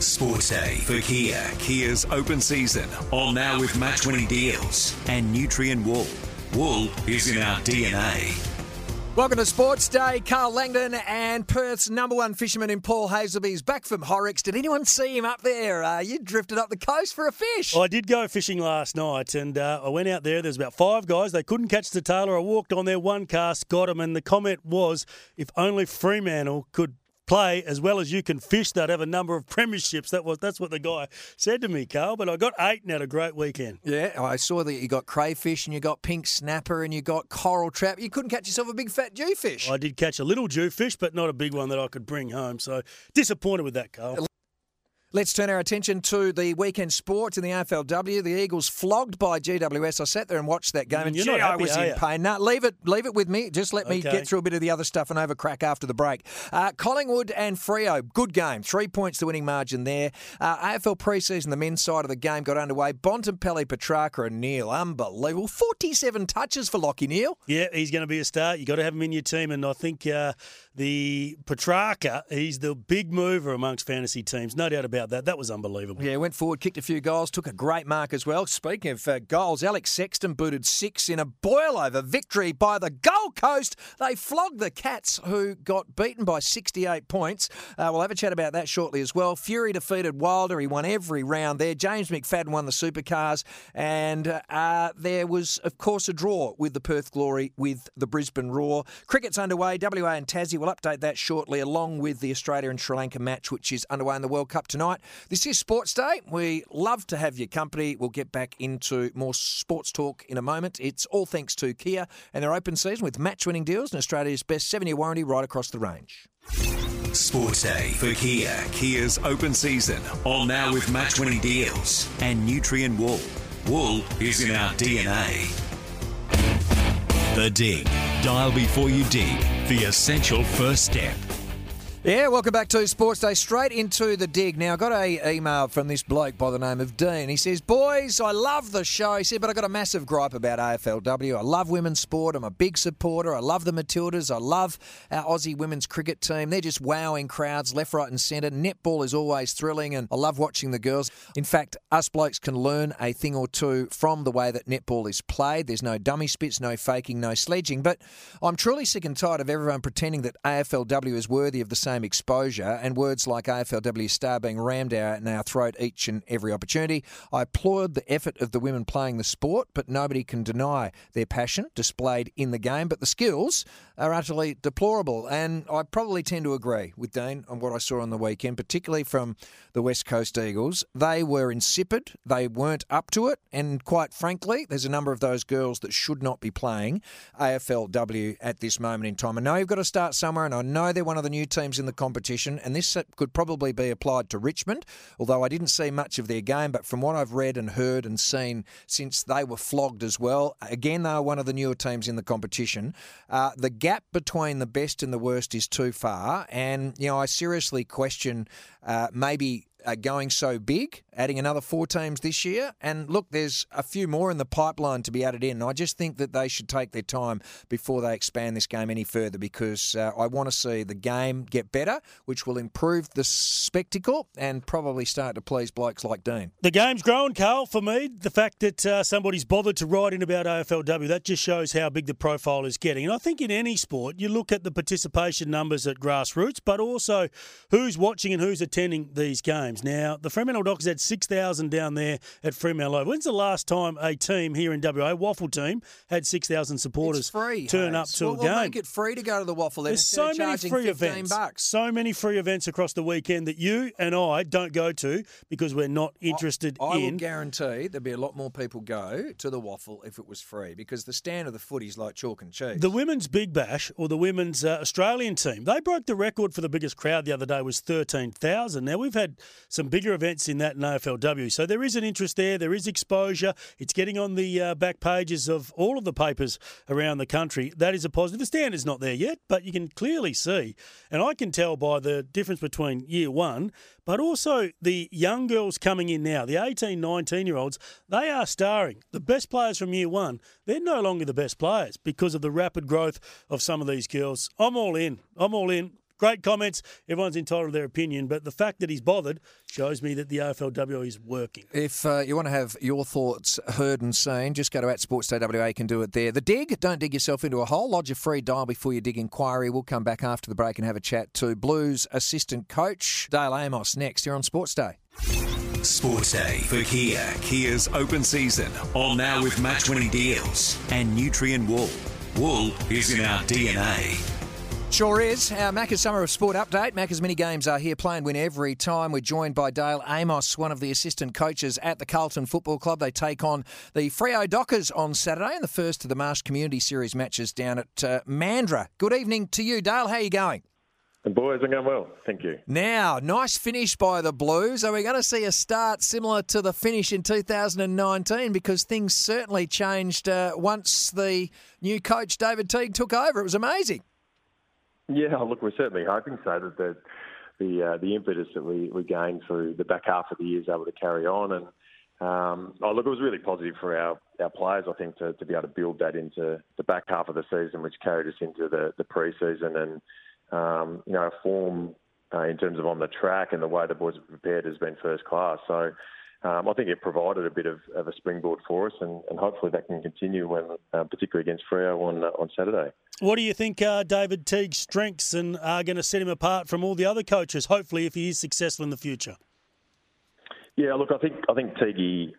Sports Day for Kia. Kia's open season. All now with match-winning deals. And Nutrien Wool. Wool is in our DNA. Welcome to Sports Day. Carl Langdon and Perth's number one fisherman in Paul Hazelby is back from Horrocks. Did anyone see him up there? You drifted up the coast for a fish. I did go fishing last night, and I went out there. There's about 5 guys. They couldn't catch the tailor. I walked on there, one cast, got him, and the comment was, if only Fremantle could play as well as you can fish, they'd have a number of premierships. That's what the guy said to me, Carl. But I got 8 and had a great weekend. Yeah, I saw that you got crayfish and you got pink snapper and you got coral trap. You couldn't catch yourself a big fat jewfish. I did catch a little jewfish, but not a big one that I could bring home. So disappointed with that, Carl. Let's turn our attention to the weekend sports in the AFLW. The Eagles flogged by GWS. I sat there and watched that game, and You're not happy, I was in pain. No, leave it with me. Just let me get through a bit of the other stuff and over crack after the break. Collingwood and Freo, good game. 3 points the winning margin there. AFL pre-season, the men's side of the game got underway. Bontempelli, Petrarca and Neil, unbelievable. 47 touches for Lachie Neil. Yeah, he's going to be a star. You've got to have him in your team, and I think the Petrarca, he's the big mover amongst fantasy teams. No doubt about that. That was unbelievable. Yeah, went forward, kicked a few goals, took a great mark as well. Speaking of goals, Alex Sexton booted 6 in a boil-over victory by the Gold Coast. They flogged the Cats, who got beaten by 68 points. We'll have a chat about that shortly as well. Fury defeated Wilder. He won every round there. James McFadden won the Supercars. And there was, of course, a draw with the Perth Glory with the Brisbane Roar. Cricket's underway. WA and Tassie. We'll update that shortly, along with the Australia and Sri Lanka match, which is underway in the World Cup tonight. This is Sports Day. We love to have your company. We'll get back into more sports talk in a moment. It's all thanks to Kia and their open season with match-winning deals and Australia's best 7-year warranty right across the range. Sports Day for Kia. Kia's open season. All now with match-winning deals. And Nutrien Wool. Wool is in our DNA. The Dig. Dial before you dig. The essential first step. Yeah, welcome back to Sports Day. Straight into the dig. Now, I got an email from this bloke by the name of Dean. He says, boys, I love the show. He said, but I got a massive gripe about AFLW. I love women's sport. I'm a big supporter. I love the Matildas. I love our Aussie women's cricket team. They're just wowing crowds left, right and centre. Netball is always thrilling and I love watching the girls. In fact, us blokes can learn a thing or two from the way that netball is played. There's no dummy spits, no faking, no sledging. But I'm truly sick and tired of everyone pretending that AFLW is worthy of the same exposure and words like AFLW star being rammed in our throat each and every opportunity. I applaud the effort of the women playing the sport, but nobody can deny their passion displayed in the game. But the skills are utterly deplorable. And I probably tend to agree with Dean on what I saw on the weekend, particularly from the West Coast Eagles. They were insipid. They weren't up to it. And quite frankly, there's a number of those girls that should not be playing AFLW at this moment in time. I know you've got to start somewhere, and I know they're one of the new teams in the competition, and this could probably be applied to Richmond, although I didn't see much of their game, but from what I've read and heard and seen since they were flogged as well, again, they are one of the newer teams in the competition. The gap between the best and the worst is too far, and, you know, I seriously question maybe going so big, adding another 4 teams this year. And look, there's a few more in the pipeline to be added in. I just think that they should take their time before they expand this game any further, because I want to see the game get better, which will improve the spectacle and probably start to please blokes like Dean. The game's growing, Carl, for me. The fact that somebody's bothered to write in about AFLW, that just shows how big the profile is getting. And I think in any sport, you look at the participation numbers at grassroots, but also who's watching and who's attending these games. Now, the Fremantle Dockers had 6,000 down there at Fremantle Oval. When's the last time a team here in WA, Waffle team, had 6,000 supporters turn up to a game? We'll make it free to go to the Waffle. There's so many free events. So many free events across the weekend that you and I don't go to because we're not interested in. I will guarantee there'd be a lot more people go to the Waffle if it was free, because the stand of the footy's like chalk and cheese. The Women's Big Bash, or the Women's Australian team, they broke the record for the biggest crowd the other day, was 13,000. Now, we've had some bigger events in that in AFLW. So there is an interest there. There is exposure. It's getting on the back pages of all of the papers around the country. That is a positive. The stand is not there yet, but you can clearly see, and I can tell by the difference between year one, but also the young girls coming in now, the 18, 19-year-olds, they are starring. The best players from year one, they're no longer the best players because of the rapid growth of some of these girls. I'm all in. great comments. Everyone's entitled to their opinion, but the fact that he's bothered shows me that the AFLW is working. If you want to have your thoughts heard and seen, just go to @SportsDayWA. You can do it there. The Dig, don't dig yourself into a hole. Lodge a free dial before you dig inquiry. We'll come back after the break and have a chat to Blues assistant coach Dale Amos next here on Sports Day. Sports Day for Kia. Kia's open season. On now with match-winning deals and Nutrien Wool. Wool is in our DNA. Sure is. Our Macca's Summer of Sport update. Macca's mini games are here. Play and win every time. We're joined by Dale Amos, one of the assistant coaches at the Carlton Football Club. They take on the Freo Dockers on Saturday in the first of the Marsh Community Series matches down at Mandurah. Good evening to you, Dale. How are you going? And boys, I'm going well. Thank you. Now, nice finish by the Blues. Are we going to see a start similar to the finish in 2019? Because things certainly changed once the new coach, David Teague, took over. It was amazing. Yeah, look, we're certainly hoping so that the impetus that we gained through the back half of the year is able to carry on. And look, it was really positive for our players, I think, to be able to build that into the back half of the season, which carried us into the pre-season. And our form in terms of on the track and the way the boys have prepared has been first class. So I think it provided a bit of a springboard for us, and hopefully that can continue when, particularly against Freo on Saturday. What do you think are David Teague's strengths and are going to set him apart from all the other coaches, hopefully, if he is successful in the future? Yeah, look, I think Teague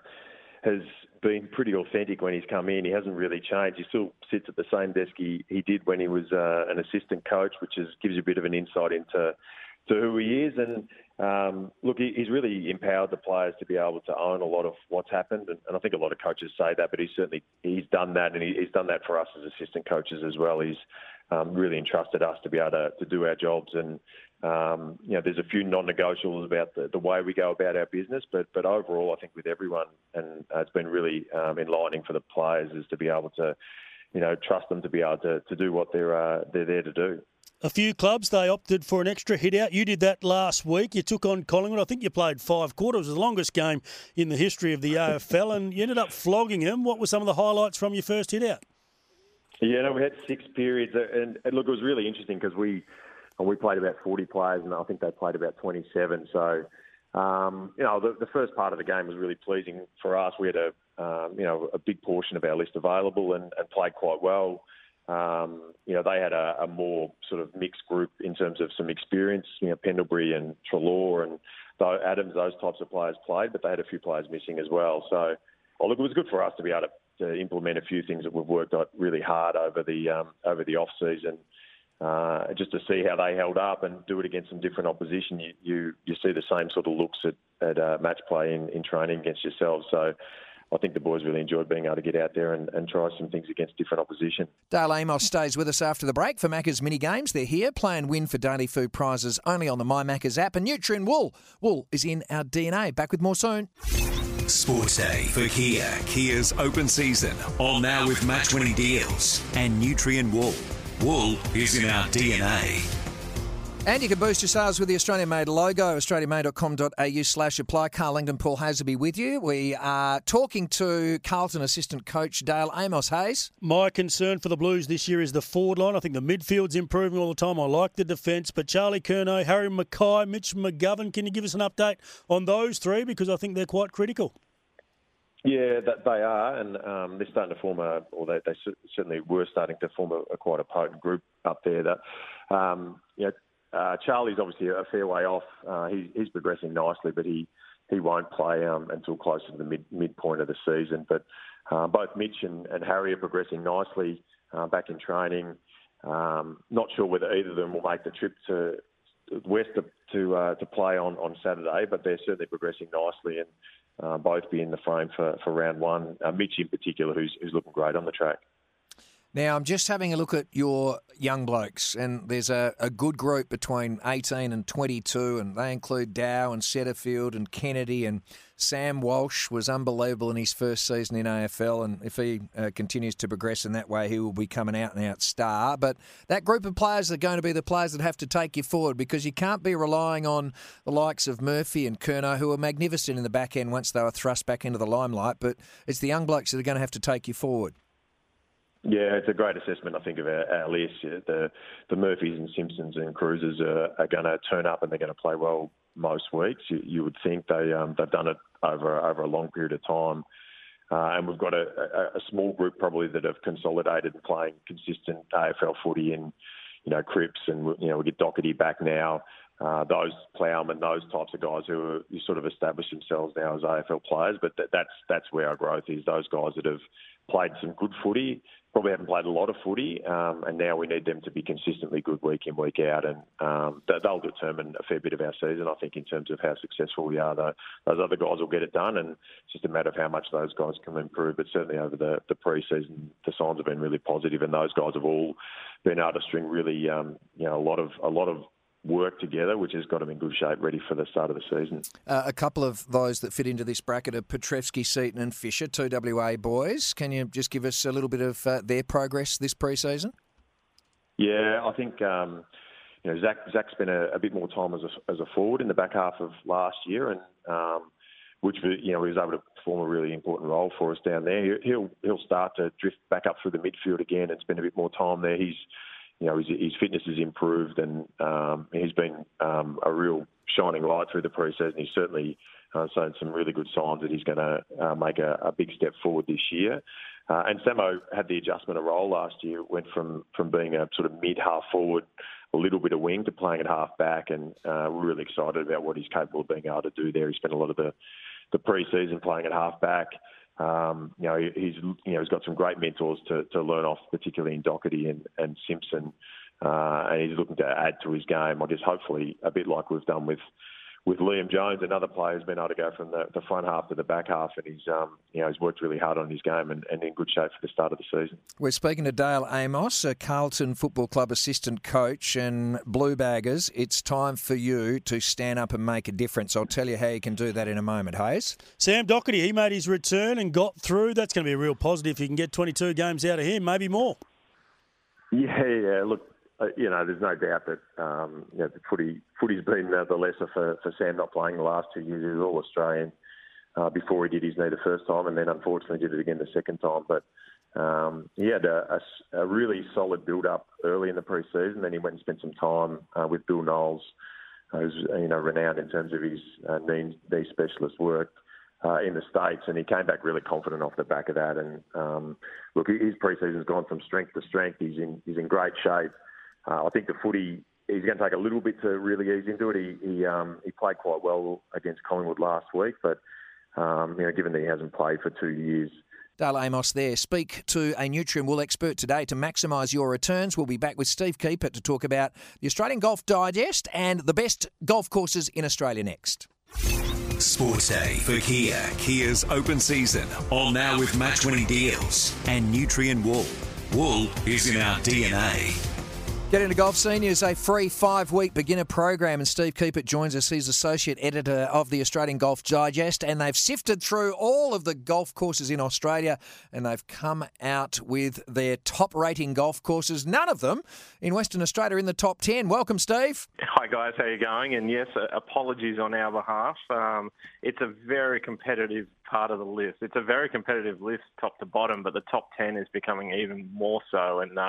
has been pretty authentic when he's come in. He hasn't really changed. He still sits at the same desk he did when he was an assistant coach, which gives you a bit of an insight into who he is. And look, he's really empowered the players to be able to own a lot of what's happened. And I think a lot of coaches say that, but he's done that, and he's done that for us as assistant coaches as well. He's really entrusted us to be able to do our jobs. And there's a few non-negotiables about the way we go about our business, but overall, I think with everyone, and it's been really enlightening for the players, is to be able to, trust them to be able to do what they're there to do. A few clubs, they opted for an extra hit out. You did that last week. You took on Collingwood. I think you played 5 quarters. It was the longest game in the history of the AFL, and you ended up flogging them. What were some of the highlights from your first hit out? Yeah, we had 6 periods, and look, it was really interesting because we played about 40 players, and I think they played about 27. So, the first part of the game was really pleasing for us. We had a big portion of our list available and played quite well. They had a more sort of mixed group in terms of some experience. Pendlebury and Treloar and Adams, those types of players played, but they had a few players missing as well. So, look, it was good for us to be able to implement a few things that we've worked on really hard over the off season. Just to see how they held up and do it against some different opposition. You see the same sort of looks at match play in training against yourselves. So I think the boys really enjoyed being able to get out there and try some things against different opposition. Dale Amos stays with us after the break for Macca's mini games. They're here. Play and win for daily food prizes only on the My Macca's app. And Nutrien Wool. Wool is in our DNA. Back with more soon. Sports Day for Kia. Kia's open season. On now with match-winning deals and Nutrien Wool. Wool is in our DNA. And you can boost your sales with the Australian-made logo, australianmade.com.au/apply. Carl Langdon, Paul Hasleby with you. We are talking to Carlton assistant coach Dale Amos. Hayes. My concern for the Blues this year is the forward line. I think the midfield's improving all the time. I like the defence, but Charlie Curnow, Harry Mackay, Mitch McGovern, can you give us an update on those three? Because I think they're quite critical. Yeah, they are, and they're starting to form they certainly were starting to form quite a potent group up there. That Charlie's obviously a fair way off. He's progressing nicely, but he won't play until closer to the midpoint of the season. But both Mitch and Harry are progressing nicely back in training. Not sure whether either of them will make the trip to West to play on Saturday, but they're certainly progressing nicely and both be in the frame for round one. Mitch in particular, who's looking great on the track. Now, I'm just having a look at your young blokes, and there's a good group between 18 and 22, and they include Dow and Setterfield and Kennedy, and Sam Walsh was unbelievable in his first season in AFL, and if he continues to progress in that way, he will become an out-and-out star. But that group of players are going to be the players that have to take you forward, because you can't be relying on the likes of Murphy and Curnow, who were magnificent in the back end once they were thrust back into the limelight, but it's the young blokes that are going to have to take you forward. Yeah, it's a great assessment, I think, of our list. The Murphys and Simpsons and Cruisers are going to turn up and they're going to play well most weeks. You would think they've done it over a long period of time. And we've got a small group probably that have consolidated and playing consistent AFL footy and, Cripps and, we get Doherty back now. Those Plowman, those types of guys who are sort of established themselves now as AFL players. But that's where our growth is. Those guys that have played some good footy, probably haven't played a lot of footy, and now we need them to be consistently good week in, week out, and they'll determine a fair bit of our season, I think, in terms of how successful we are. Those other guys will get it done, and it's just a matter of how much those guys can improve. But certainly over the pre-season, the signs have been really positive, and those guys have all been able to string really, a lot of work together, which has got them in good shape, ready for the start of the season. A couple of those that fit into this bracket are Petrevski, Seaton and Fisher, two WA boys. Can you just give us a little bit of their progress this pre-season? Yeah, I think Zach spent a bit more time as a forward in the back half of last year, and which he was able to perform a really important role for us down there. He'll start to drift back up through the midfield again and spend a bit more time there. His fitness has improved, and he's been a real shining light through the pre-season. He's certainly shown some really good signs that he's going to make a big step forward this year. And Samo had the adjustment of role last year, went from being a sort of mid-half forward, a little bit of wing, to playing at half back, and we're really excited about what he's capable of being able to do there. He spent a lot of the pre-season playing at half back. He's got some great mentors to learn off, particularly in Doherty and Simpson, and he's looking to add to his game. I guess hopefully a bit like we've done with Liam Jones. Another player has been able to go from the front half to the back half, and he's worked really hard on his game and in good shape for the start of the season. We're speaking to Dale Amos, a Carlton Football Club assistant coach, and Blue Baggers, it's time for you to stand up and make a difference. I'll tell you how you can do that in a moment, Hayes. Sam Doherty, he made his return and got through. That's going to be a real positive if you can get 22 games out of him, maybe more. Yeah, look, there's no doubt that the footy's been the lesser for Sam not playing the last 2 years. He was All-Australian before he did his knee the first time, and then unfortunately did it again the second time. But he had a really solid build-up early in the pre-season. Then he went and spent some time with Bill Knowles, who's renowned in terms of his knee specialist work in the States, and he came back really confident off the back of that. And look, his pre-season's gone from strength to strength. He's in great shape. I think the footy, he's going to take a little bit to really ease into it. He played quite well against Collingwood last week, but given that he hasn't played for 2 years. Dale Amos there. Speak to a Nutrien Wool expert today to maximise your returns. We'll be back with Steve Keeper to talk about the Australian Golf Digest and the best golf courses in Australia next. Sports Day for Kia. Kia's open season. On now with match-winning deals and Nutrien Wool. Wool is in our DNA. Get Into Golf Senior is a free 5-week beginner program, and Steve Keepert joins us. He's Associate Editor of the Australian Golf Digest, and they've sifted through all of the golf courses in Australia, and they've come out with their top-rating golf courses, none of them in Western Australia in the top 10. Welcome, Steve. Hi, guys. How are you going? And yes, apologies on our behalf. It's a very competitive part of the list. It's a very competitive list top to bottom, but the top 10 is becoming even more so, and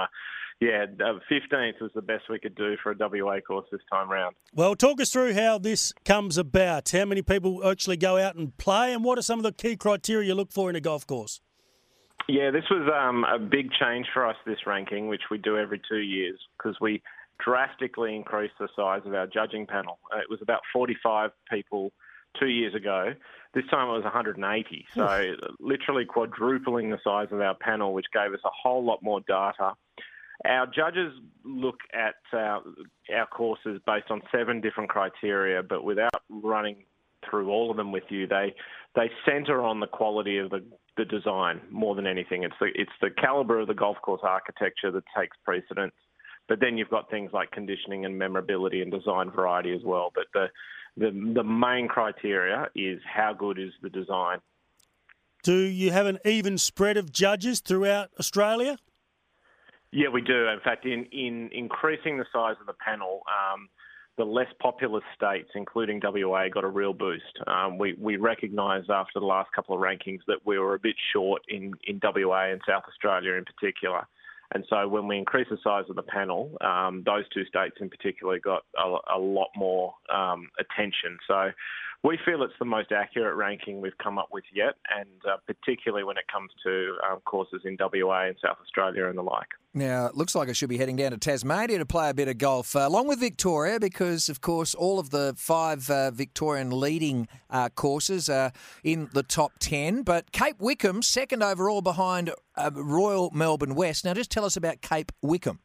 15th was the best we could do for a WA course this time round. Well, talk us through how this comes about. How many people actually go out and play, and what are some of the key criteria you look for in a golf course? Yeah, this was a big change for us, this ranking, which we do every 2 years, because we drastically increased the size of our judging panel. It was about 45 people 2 years ago. This time it was 180, so literally quadrupling the size of our panel, which gave us a whole lot more data. Our judges look at our courses based on 7 different criteria, but without running through all of them with you, they centre on the quality of the design more than anything. It's the calibre of the golf course architecture that takes precedence. But then you've got things like conditioning and memorability and design variety as well. But the main criteria is how good is the design. Do you have an even spread of judges throughout Australia? Yeah, we do. In fact, in increasing the size of the panel, the less populous states, including WA, got a real boost. We recognised after the last couple of rankings that we were a bit short in WA and South Australia in particular. And so when we increased the size of the panel, those two states in particular got a lot more attention. So we feel it's the most accurate ranking we've come up with yet, and particularly when it comes to courses in WA and South Australia and the like. Now, it looks like I should be heading down to Tasmania to play a bit of golf, along with Victoria, because, of course, all of the 5 Victorian leading courses are in the top 10. But Cape Wickham, second overall behind Royal Melbourne West. Now, just tell us about Cape Wickham.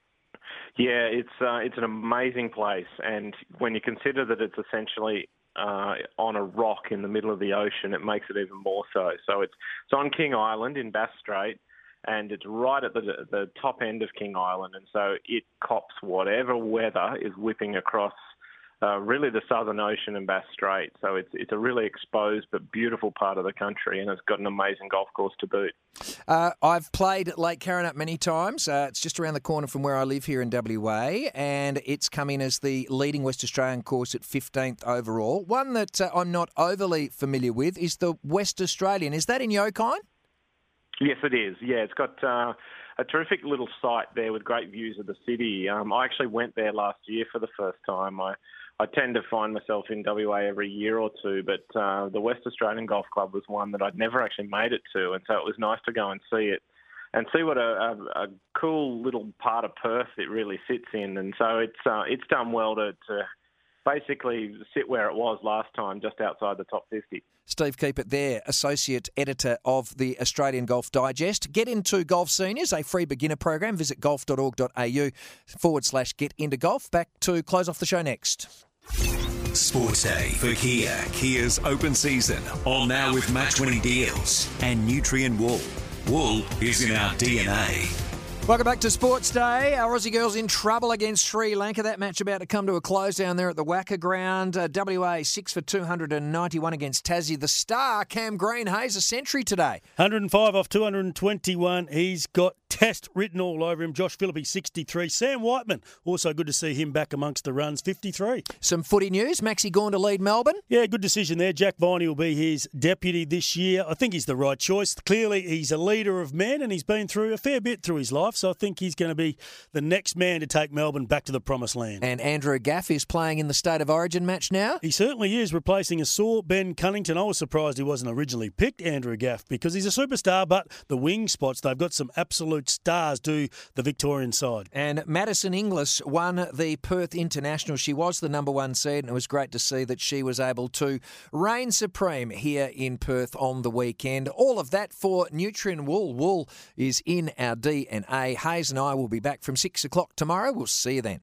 Yeah, it's an amazing place, and when you consider that it's essentially on a rock in the middle of the ocean, it makes it even more so. So it's on King Island in Bass Strait, and it's right at the top end of King Island, and so it cops whatever weather is whipping across really the Southern Ocean and Bass Strait. So it's a really exposed but beautiful part of the country, and it's got an amazing golf course to boot. I've played at Lake Karrinyup many times. It's just around the corner from where I live here in WA, and it's come in as the leading West Australian course at 15th overall. One that I'm not overly familiar with is the West Australian. Is that in Yokine? Yes, it is. Yeah, it's got a terrific little site there with great views of the city. I actually went there last year for the first time. I tend to find myself in WA every year or two, but the West Australian Golf Club was one that I'd never actually made it to, and so it was nice to go and see it and see what a cool little part of Perth it really sits in. And so it's done well to basically sit where it was last time, just outside the top 50. Steve Keepert there, Associate Editor of the Australian Golf Digest. Get into Golf Seniors, a free beginner program. Visit golf.org.au/get into golf. Back to close off the show next. Sports Day for Kia. Kia's open season. On now with match-winning deals and Nutrien Wool. Wool is in our DNA. Welcome back to Sports Day. Our Aussie girls in trouble against Sri Lanka. That match about to come to a close down there at the Wacker Ground. WA 6 for 291 against Tassie. The star, Cam Greenhays, a century today. 105 off 221. He's got test written all over him. Josh Phillippe, 63. Sam Whiteman, also good to see him back amongst the runs, 53. Some footy news. Maxi Gawn to lead Melbourne. Yeah, good decision there. Jack Viney will be his deputy this year. I think he's the right choice. Clearly, he's a leader of men, and he's been through a fair bit through his life. So I think he's going to be the next man to take Melbourne back to the promised land. And Andrew Gaff is playing in the State of Origin match now. He certainly is, replacing a sore Ben Cunnington. I was surprised he wasn't originally picked, Andrew Gaff, because he's a superstar, but the wing spots, they've got some absolute stars do the Victorian side. And Madison Inglis won the Perth International. She was the number 1 seed, and it was great to see that she was able to reign supreme here in Perth on the weekend. All of that for Nutrien Wool. Wool is in our DNA. Hayes and I will be back from 6 o'clock tomorrow. We'll see you then.